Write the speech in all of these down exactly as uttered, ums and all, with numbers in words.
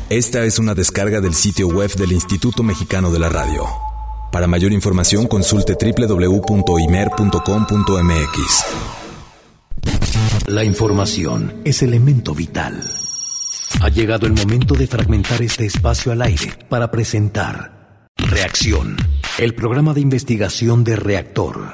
Esta es una descarga del sitio web del Instituto Mexicano de la Radio. Para mayor información consulte doble u doble u doble u punto i m e r punto com punto m x. La información es elemento vital. Ha llegado el momento de fragmentar este espacio al aire para presentar Reacción, el programa de investigación de Reactor.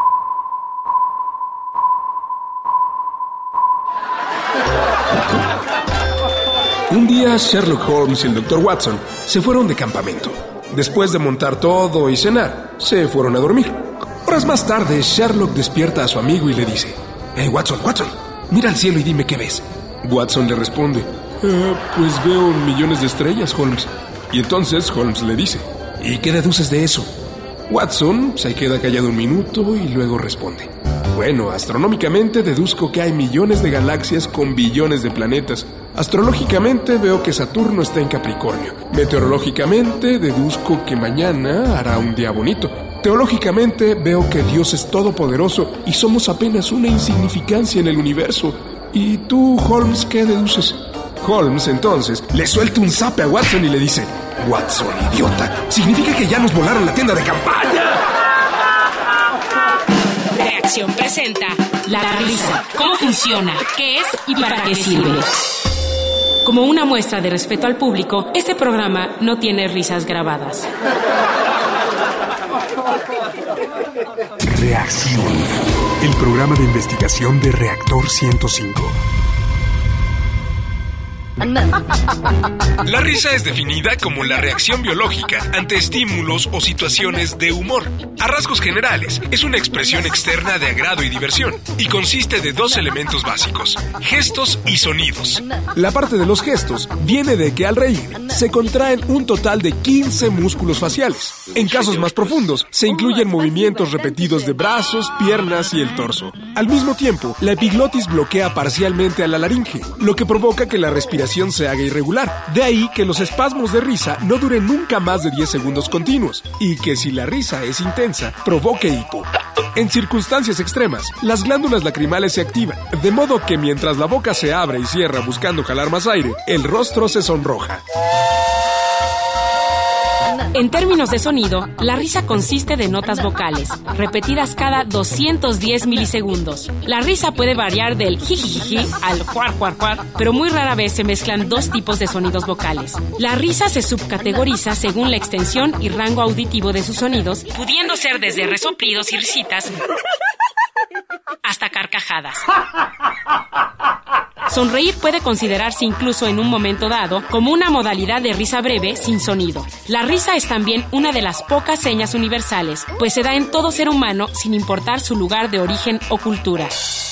Un día Sherlock Holmes y el doctor Watson se fueron de campamento. Después de montar todo y cenar, se fueron a dormir. Horas más tarde, Sherlock despierta a su amigo y le dice: «Hey, Watson, Watson, mira al cielo y dime qué ves». Watson le responde: eh, «Pues veo millones de estrellas, Holmes». Y entonces Holmes le dice: «¿Y qué deduces de eso?». Watson se queda callado un minuto y luego responde: «Bueno, astronómicamente deduzco que hay millones de galaxias con billones de planetas. Astrológicamente veo que Saturno está en Capricornio. Meteorológicamente deduzco que mañana hará un día bonito. Teológicamente veo que Dios es todopoderoso y somos apenas una insignificancia en el universo. ¿Y tú, Holmes, qué deduces?». Holmes entonces le suelta un zape a Watson y le dice: «Watson, idiota, significa que ya nos volaron la tienda de campaña». Reacción presenta La Risa. ¿Cómo funciona? ¿Qué es? ¿Y para qué sirve? Como una muestra de respeto al público, este programa no tiene risas grabadas. Reacción, el programa de investigación de Reactor ciento cinco. La risa es definida como la reacción biológica ante estímulos o situaciones de humor. A rasgos generales, es una expresión externa de agrado y diversión, y consiste de dos elementos básicos: gestos y sonidos. La parte de los gestos viene de que al reír se contraen un total de quince músculos faciales. En casos más profundos, se incluyen movimientos repetidos de brazos, piernas y el torso. Al mismo tiempo, la epiglotis bloquea parcialmente a la laringe, lo que provoca que la respiración se haga irregular. De ahí que los espasmos de risa no duren nunca más de diez segundos continuos, y que si la risa es intensa, provoque hipo. En circunstancias extremas, las glándulas lacrimales se activan, de modo que mientras la boca se abre y cierra buscando jalar más aire, el rostro se sonroja. En términos de sonido, la risa consiste de notas vocales, repetidas cada doscientos diez milisegundos. La risa puede variar del jijijiji al juar juar juar, pero muy rara vez se mezclan dos tipos de sonidos vocales. La risa se subcategoriza según la extensión y rango auditivo de sus sonidos, pudiendo ser desde resoplidos y risitas hasta carcajadas. Sonreír puede considerarse incluso en un momento dado como una modalidad de risa breve sin sonido. La risa es también una de las pocas señas universales, pues se da en todo ser humano sin importar su lugar de origen o cultura.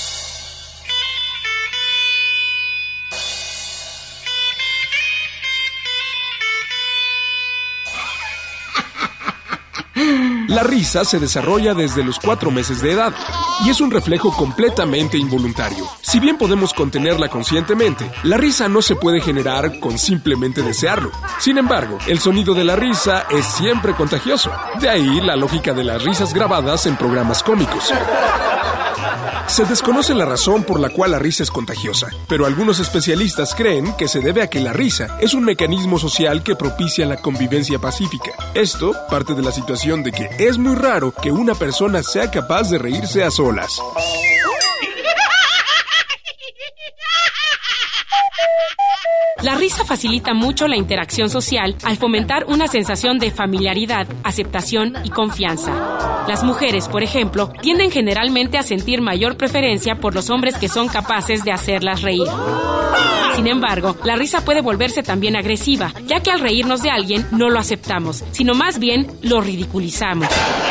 La risa se desarrolla desde los cuatro meses de edad y es un reflejo completamente involuntario. Si bien podemos contenerla conscientemente, la risa no se puede generar con simplemente desearlo. Sin embargo, el sonido de la risa es siempre contagioso. De ahí la lógica de las risas grabadas en programas cómicos. Se desconoce la razón por la cual la risa es contagiosa, pero algunos especialistas creen que se debe a que la risa es un mecanismo social que propicia la convivencia pacífica. Esto parte de la situación de que es muy raro que una persona sea capaz de reírse a solas. La risa facilita mucho la interacción social al fomentar una sensación de familiaridad, aceptación y confianza. Las mujeres, por ejemplo, tienden generalmente a sentir mayor preferencia por los hombres que son capaces de hacerlas reír. Sin embargo, la risa puede volverse también agresiva, ya que al reírnos de alguien no lo aceptamos, sino más bien lo ridiculizamos.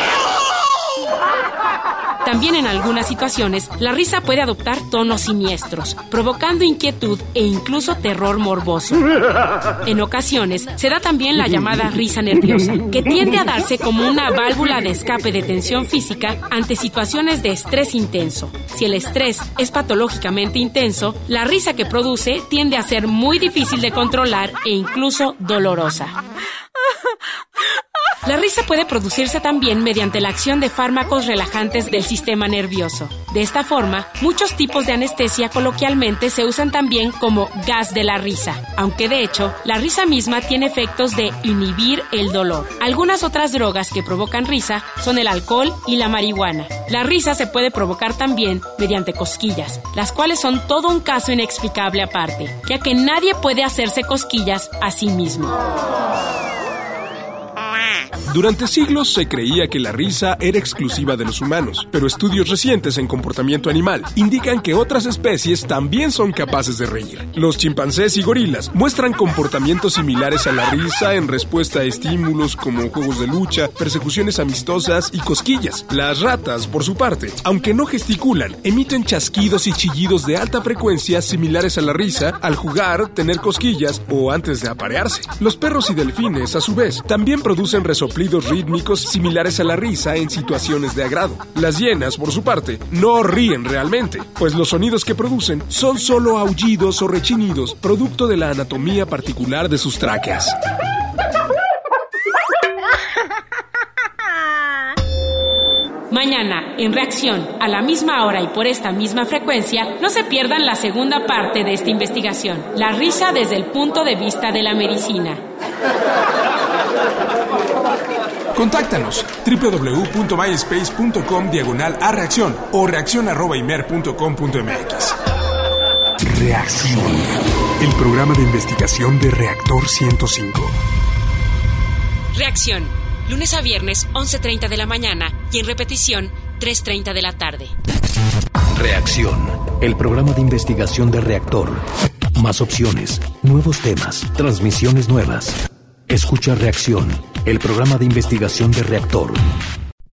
También en algunas situaciones, la risa puede adoptar tonos siniestros, provocando inquietud e incluso terror morboso. En ocasiones, se da también la llamada risa nerviosa, que tiende a darse como una válvula de escape de tensión física ante situaciones de estrés intenso. Si el estrés es patológicamente intenso, la risa que produce tiende a ser muy difícil de controlar e incluso dolorosa. La risa puede producirse también mediante la acción de fármacos relajantes del sistema nervioso. De esta forma, muchos tipos de anestesia coloquialmente se usan también como gas de la risa, aunque de hecho, la risa misma tiene efectos de inhibir el dolor. Algunas otras drogas que provocan risa son el alcohol y la marihuana. La risa se puede provocar también mediante cosquillas, las cuales son todo un caso inexplicable aparte, ya que nadie puede hacerse cosquillas a sí mismo. Durante siglos se creía que la risa era exclusiva de los humanos, pero estudios recientes en comportamiento animal indican que otras especies también son capaces de reír. Los chimpancés y gorilas muestran comportamientos similares a la risa en respuesta a estímulos como juegos de lucha, persecuciones amistosas y cosquillas. Las ratas, por su parte, aunque no gesticulan, emiten chasquidos y chillidos de alta frecuencia similares a la risa al jugar, tener cosquillas o antes de aparearse. Los perros y delfines, a su vez, también producen resoplidos rítmicos similares a la risa en situaciones de agrado. Las hienas, por su parte, no ríen realmente, pues los sonidos que producen son solo aullidos o rechinidos, producto de la anatomía particular de sus tráqueas. Mañana, en Reacción, a la misma hora y por esta misma frecuencia, no se pierdan la segunda parte de esta investigación, la risa desde el punto de vista de la medicina. Contáctanos www.myspace.com diagonal a reacción o reacción arroba imer punto com punto mx. Reacción, el programa de investigación de Reactor ciento cinco. Reacción, lunes a viernes, once treinta de la mañana y en repetición, tres treinta de la tarde. Reacción, el programa de investigación de Reactor. Más opciones, nuevos temas, transmisiones nuevas. Escucha Reacción, el programa de investigación de Reactor.